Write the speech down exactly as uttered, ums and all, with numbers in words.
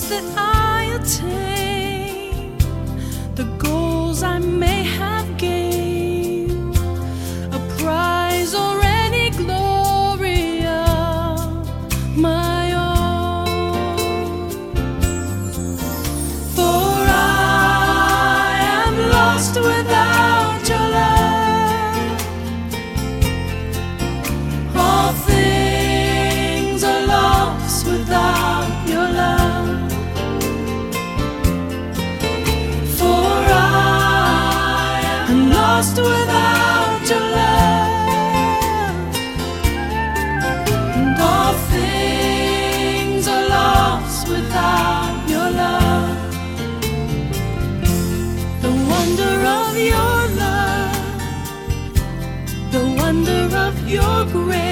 that I attain, the goals I may have gained, a prize or any glory of my own. For I am lost without your love. All things are lost without your love. For I am lost without your love. And all things are lost without your love. The wonder of your love, the wonder of your grace,